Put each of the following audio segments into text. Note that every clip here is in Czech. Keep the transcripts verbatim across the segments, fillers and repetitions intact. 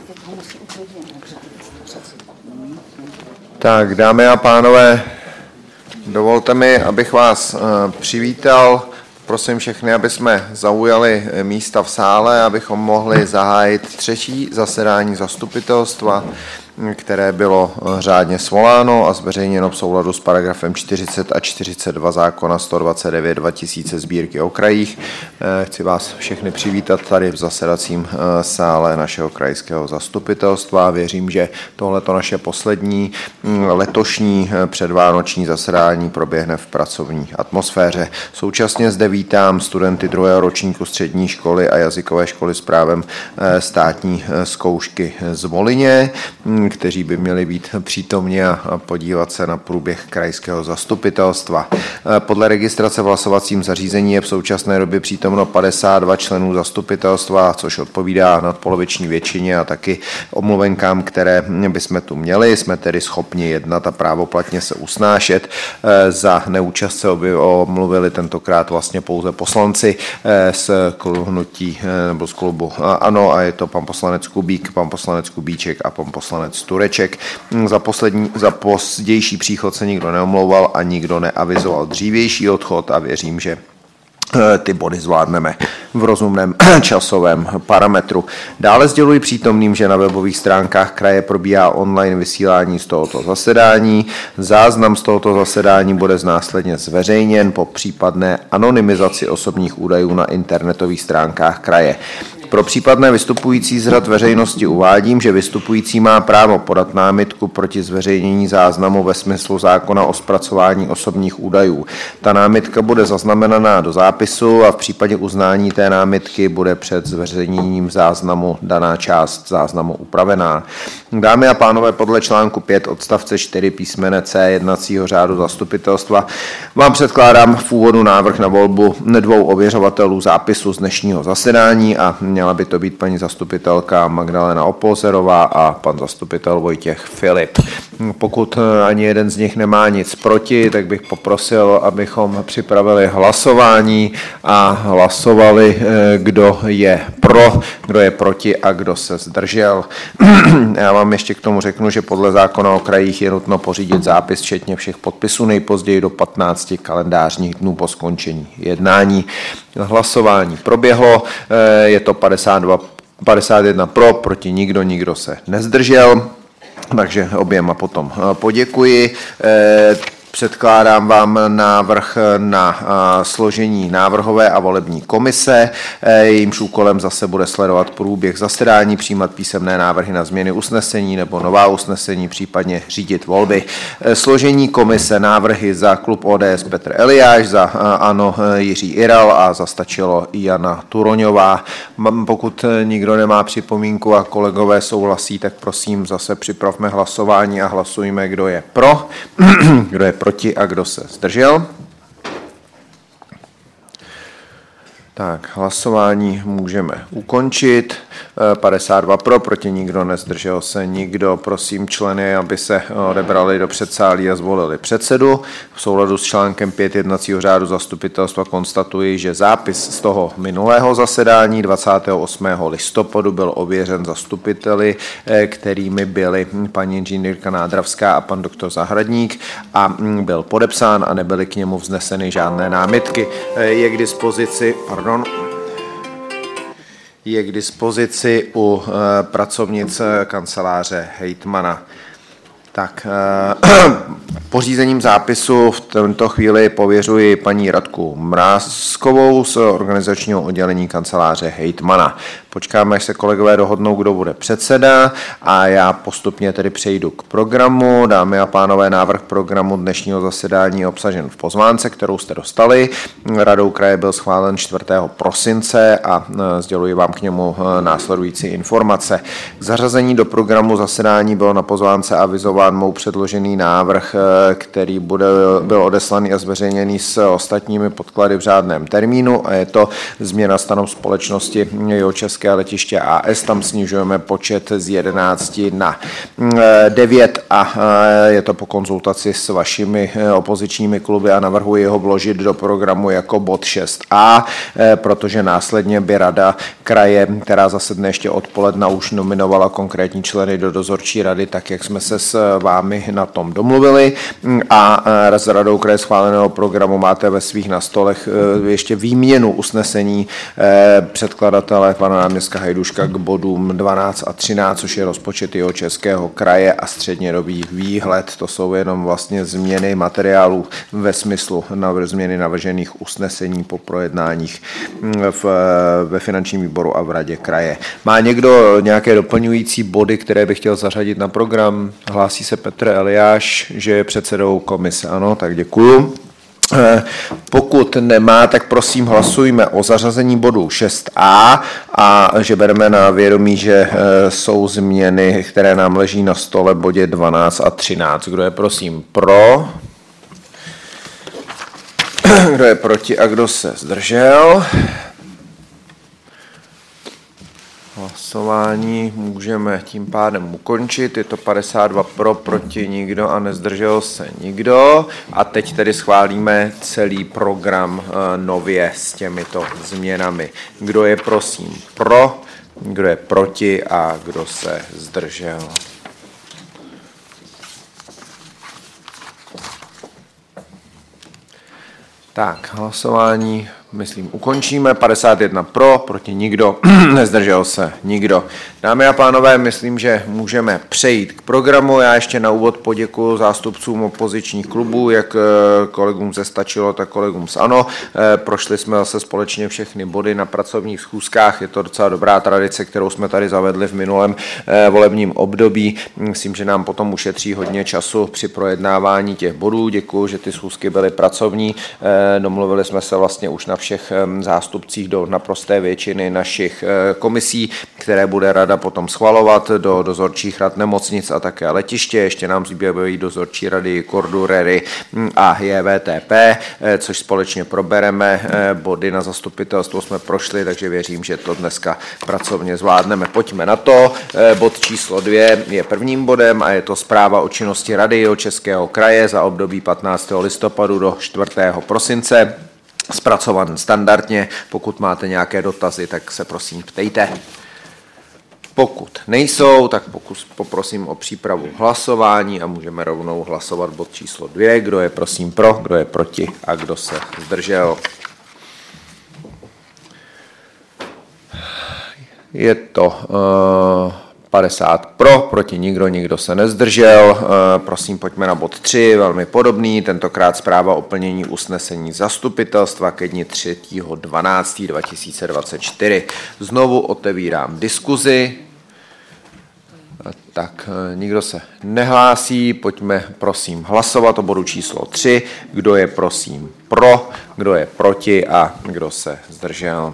Tak, dámy a pánové, dovolte mi, abych vás přivítal. Prosím všechny, aby jsme zaujali místa v sále, abychom mohli zahájit třetí zasedání zastupitelstva, které bylo řádně svoláno a zveřejněno v souladu s paragrafem čtyřicet a čtyřicet dva zákona sto dvacet devět dva tisíce Sbírky o krajích. Chci vás všechny přivítat tady v zasedacím sále našeho krajského zastupitelstva. Věřím, že tohleto naše poslední letošní předvánoční zasedání proběhne v pracovní atmosféře. Současně zde vítám studenty druhého ročníku střední školy a jazykové školy s právem státní zkoušky z Volině, kteří by měli být přítomni a podívat se na průběh krajského zastupitelstva. Podle registrace v hlasovacím zařízení je v současné době přítomno padesát dva členů zastupitelstva, což odpovídá nadpoloviční většině a taky omluvenkám, které bychom tu měli. Jsme tedy schopni jednat a právoplatně se usnášet. Za neúčast se omluvili tentokrát vlastně pouze poslanci z hnutí nebo z klubu ANO a je to pan poslanec Kubík, pan poslanec Kubíček a pan poslanec Tureček. Za, poslední, za pozdější příchod se nikdo neomlouval a nikdo neavizoval dřívější odchod a věřím, že ty body zvládneme v rozumném časovém parametru. Dále sděluji přítomným, že na webových stránkách kraje probíhá online vysílání z tohoto zasedání. Záznam z tohoto zasedání bude následně zveřejněn po případné anonymizaci osobních údajů na internetových stránkách kraje. Pro případné vystupující z řad veřejnosti uvádím, že vystupující má právo podat námitku proti zveřejnění záznamu ve smyslu zákona o zpracování osobních údajů. Ta námitka bude zaznamenaná do zápisu a v případě uznání té námitky bude před zveřejněním záznamu daná část záznamu upravená. Dámy a pánové, podle článku pět odstavce čtyři písmene C jednacího řádu zastupitelstva vám předkládám v úvodu návrh na volbu dvou ověřovatelů zápisu z dnešního zasedání a měla by to být paní zastupitelka Magdalena Opolzerová a pan zastupitel Vojtěch Filip. Pokud ani jeden z nich nemá nic proti, tak bych poprosil, abychom připravili hlasování a hlasovali, kdo je pro, kdo je proti a kdo se zdržel. Já vám ještě k tomu řeknu, že podle zákona o krajích je nutno pořídit zápis včetně všech podpisů nejpozději do patnácti kalendářních dnů po skončení jednání. Hlasování proběhlo, je to padesát dva, padesát jedna pro, proti nikdo, nikdo se nezdržel, takže oběma potom poděkuji. Předkládám vám návrh na složení návrhové a volební komise. Jejímž úkolem zase bude sledovat průběh zasedání, přijímat písemné návrhy na změny usnesení nebo nová usnesení, případně řídit volby. Složení komise: návrhy za klub O D S Petr Eliáš, za ANO Jiří Iral a za Stačilo Jana Turoňová. Pokud nikdo nemá připomínku a kolegové souhlasí, tak prosím zase připravme hlasování a hlasujme, kdo je pro, kdo je proti a kdo se zdržel. Tak, hlasování můžeme ukončit. padesát dva pro, proti nikdo, nezdržel se nikdo. Prosím členy, aby se odebrali do předsálí a zvolili předsedu. V souladu s článkem pět jednacího řádu zastupitelstva konstatuji, že zápis z toho minulého zasedání dvacátého osmého listopadu byl ověřen zastupiteli, kterými byli paní inženýrka Nádravská a pan doktor Zahradník, a byl podepsán a nebyly k němu vzneseny žádné námitky. Je k dispozici, pardon, je k dispozici u e, pracovnic kanceláře hejtmana. Tak, e, pořízením zápisu v této chvíli pověřuji paní Radku Mrázkovou z organizačního oddělení kanceláře hejtmana. Počkáme, až se kolegové dohodnou, kdo bude předseda, a já postupně tedy přejdu k programu. Dámy a pánové, návrh programu dnešního zasedání je obsažen v pozvánce, kterou jste dostali. Radou kraje byl schválen čtvrtého prosince a sděluji vám k němu následující informace. K zařazení do programu zasedání bylo na pozvánce avizován mou předložený návrh který bude, byl odeslaný a zveřejněný s ostatními podklady v řádném termínu, a je to změna stanov společnosti Jihočeské letiště A S. Tam snižujeme počet z jedenácti na devět a je to po konzultaci s vašimi opozičními kluby a navrhuji ho vložit do programu jako bod šest a, protože následně by rada kraje, která zasedne ještě odpoledna, už nominovala konkrétní členy do dozorčí rady, tak jak jsme se s vámi na tom domluvili, a s radou kraje schváleného programu máte ve svých na stolech ještě výměnu usnesení předkladatele pana náměstka Hajduška k bodům dvanáct a třináct, což je rozpočet Jihočeského kraje a střednědobý výhled. To jsou jenom vlastně změny materiálů ve smyslu navr- změny navržených usnesení po projednáních v, ve finančním výboru a v radě kraje. Má někdo nějaké doplňující body, které by chtěl zařadit na program? Hlásí se Petr Eliáš, že je předsedou komise. Ano, tak děkuju. Pokud nemá, tak prosím hlasujme o zařazení bodu šest a a že bereme na vědomí, že jsou změny, které nám leží na stole, bodě dvanáct a třináct. Kdo je prosím pro? Kdo je proti a kdo se zdržel? Hlasování můžeme tím pádem ukončit. Je to padesát dva pro, proti nikdo a nezdržel se nikdo. A teď tedy schválíme celý program nově s těmito změnami. Kdo je prosím pro, kdo je proti a kdo se zdržel? Tak, hlasování, myslím, ukončíme. padesát jedna pro, proti nikdo, nezdržel se nikdo. Dámy a pánové, myslím, že můžeme přejít k programu. Já ještě na úvod poděkuji zástupcům opozičních klubů, jak kolegům ze Stačilo, tak kolegům z ANO. Prošli jsme zase společně všechny body na pracovních schůzkách. Je to docela dobrá tradice, kterou jsme tady zavedli v minulém volebním období. Myslím, že nám potom ušetří hodně času při projednávání těch bodů. Děkuji, že ty schůzky byly pracovní. Domluvili jsme se vlastně už na všech zástupcích do naprosté většiny našich komisí, které bude rada potom schvalovat, do dozorčích rad nemocnic a také letiště. Ještě nám zbývají dozorčí rady Kordu, Rery a J V T P, což společně probereme. Body na zastupitelstvo jsme prošli, takže věřím, že to dneska pracovně zvládneme. Pojďme na to. Bod číslo dvě je prvním bodem a je to zpráva o činnosti Rady Jihočeského kraje za období patnáctého listopadu do čtvrtého prosince. Zpracovaný standardně. Pokud máte nějaké dotazy, tak se prosím ptejte. Pokud nejsou, tak pokus, poprosím o přípravu hlasování a můžeme rovnou hlasovat bod číslo dvě. Kdo je prosím pro, kdo je proti a kdo se zdržel. Je to uh, padesát pro, proti nikdo, nikdo se nezdržel. Prosím, pojďme na bod tři, velmi podobný, tentokrát zpráva o plnění usnesení zastupitelstva ke dni třetího dvanáctého dva tisíce dvacet čtyři. Znovu otevírám diskuzi. Tak nikdo se nehlásí, pojďme prosím hlasovat o bodu číslo tři. Kdo je prosím pro, kdo je proti a kdo se zdržel.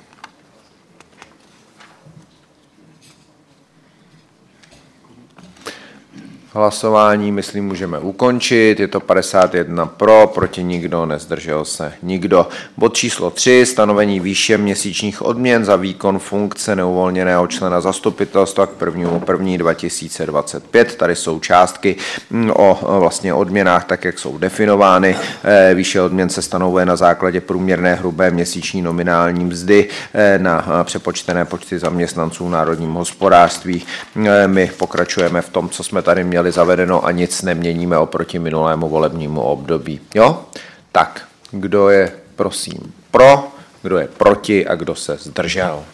Hlasování, myslím, můžeme ukončit. Je to padesát jedna pro, proti nikdo, nezdržel se nikdo. Bod číslo tři, stanovení výše měsíčních odměn za výkon funkce neuvolněného člena zastupitelstva k prvnímu první dva tisíce dvacet pět. Tady jsou částky o vlastně odměnách, tak jak jsou definovány. Výše odměn se stanovuje na základě průměrné hrubé měsíční nominální mzdy na přepočtené počty zaměstnanců v národním hospodářství. My pokračujeme v tom, co jsme tady měli zavedeno a nic neměníme oproti minulému volebnímu období. Jo? Tak, kdo je prosím pro, kdo je proti a kdo se zdržel.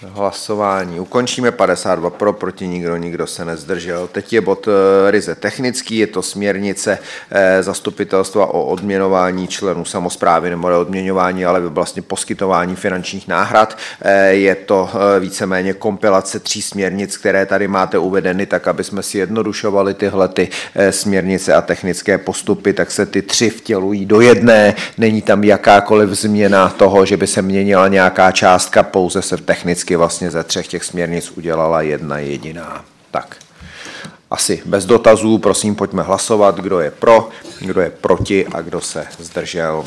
Hlasování ukončíme, padesát dva pro, proti nikdo, nikdo se nezdržel. Teď je bod ryze technický, je to směrnice zastupitelstva o odměňování členů samosprávy, nebo odměňování, ale vlastně poskytování finančních náhrad. Je to víceméně kompilace tří směrnic, které tady máte uvedeny, tak aby jsme si jednodušovali tyhle ty směrnice a technické postupy, tak se ty tři vtělují do jedné. Není tam jakákoliv změna toho, že by se měnila nějaká částka, pouze se technicky vlastně ze třech těch směrnic udělala jedna jediná. Tak, asi bez dotazů, prosím, pojďme hlasovat, kdo je pro, kdo je proti a kdo se zdržel.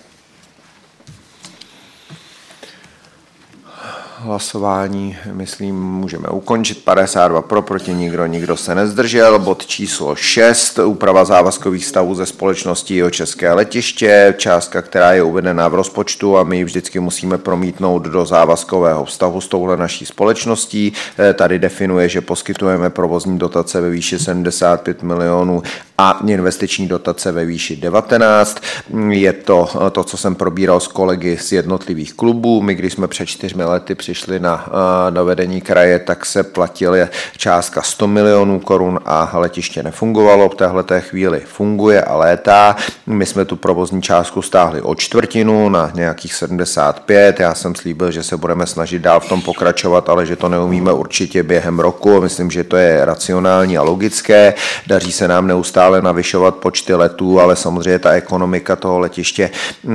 Hlasování, myslím, můžeme ukončit. padesát dva pro, proti nikdo, nikdo se nezdržel. Bod číslo šest, úprava závazkových stavů ze společnosti Jihočeské letiště, částka, která je uvedená v rozpočtu a my ji vždycky musíme promítnout do závazkového vztahu s touhle naší společností. Tady definuje, že poskytujeme provozní dotace ve výši sedmdesát pět milionů a investiční dotace ve výši devatenáct. Je to to, co jsem probíral s kolegy z jednotlivých klubů. My, když jsme před čtyřmi lety přišli na, na vedení kraje, tak se platila částka sto milionů korun a letiště nefungovalo. V téhleté chvíli funguje a létá. My jsme tu provozní částku stáhli o čtvrtinu na nějakých sedmdesát pět. Já jsem slíbil, že se budeme snažit dál v tom pokračovat, ale že to neumíme určitě během roku. Myslím, že to je racionální a logické. Daří se nám neustále navyšovat počty letů, ale samozřejmě ta ekonomika toho letiště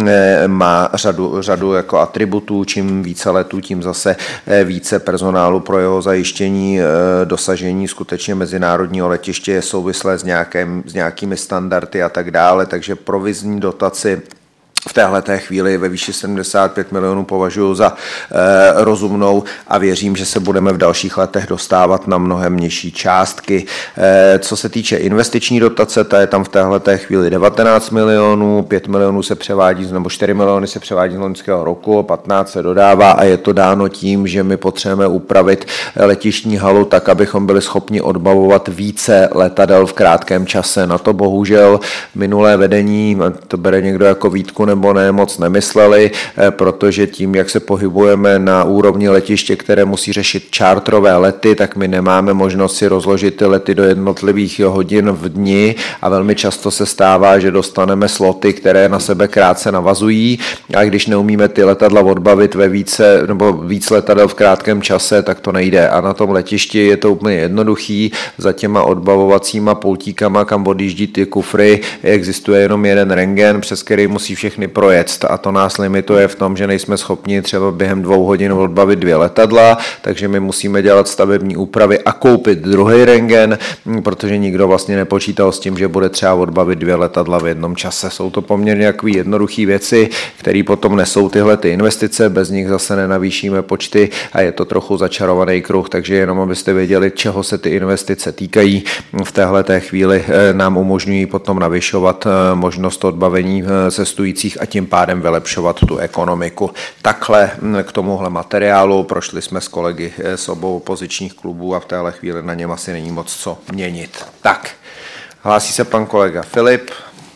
má řadu, řadu jako atributů. Čím více letů, tím zase více personálu pro jeho zajištění. Dosažení skutečně mezinárodního letiště je souvislé s, nějakým, s nějakými standardy a tak dále, takže provizní dotaci v téhleté chvíli ve výši sedmdesát pět milionů považuji za e, rozumnou a věřím, že se budeme v dalších letech dostávat na mnohem nižší částky. E, co se týče investiční dotace, ta je tam v téhleté chvíli devatenáct milionů, pět milionů se převádí, nebo čtyři miliony se převádí z loňského roku, patnáct se dodává a je to dáno tím, že my potřebujeme upravit letištní halu tak, abychom byli schopni odbavovat více letadel v krátkém čase. Na to bohužel minulé vedení, to bere někdo jako výtku nebo ne, moc nemysleli, protože tím, jak se pohybujeme na úrovni letiště, které musí řešit čártrové lety, tak my nemáme možnost si rozložit ty lety do jednotlivých hodin v dni a velmi často se stává, že dostaneme sloty, které na sebe krátce navazují a když neumíme ty letadla odbavit ve více nebo víc letadel v krátkém čase, tak to nejde. A na tom letišti je to úplně jednoduchý. Za těma odbavovacíma poutíkama, kam odjíždí ty kufry, existuje jenom jeden rentgen, přes který musí všechny projet a to nás limituje v tom, že nejsme schopni třeba během dvou hodin odbavit dvě letadla, takže my musíme dělat stavební úpravy a koupit druhý rentgen, protože nikdo vlastně nepočítal s tím, že bude třeba odbavit dvě letadla v jednom čase. Jsou to poměrně takové jednoduché věci, které potom nesou tyhle ty investice, bez nich zase nenavýšíme počty a je to trochu začarovaný kruh, takže jenom abyste věděli, čeho se ty investice týkají, v téhleté chvíli nám umožňují potom navyšovat možnost odbavení cestujících a tím pádem vylepšovat tu ekonomiku. Takhle k tomuhle materiálu prošli jsme s kolegy z obou opozičních klubů a v téhle chvíli na něm asi není moc co měnit. Tak, hlásí se pan kolega Filip.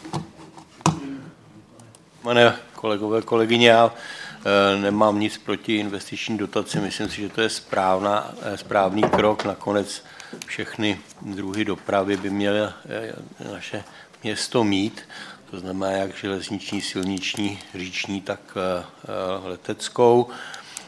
Pane kolegové, kolegyně, já nemám nic proti investiční dotaci, myslím si, že to je správná, správný krok. Nakonec všechny druhy dopravy by mělo naše město mít. To znamená jak železniční, silniční, říční, tak leteckou.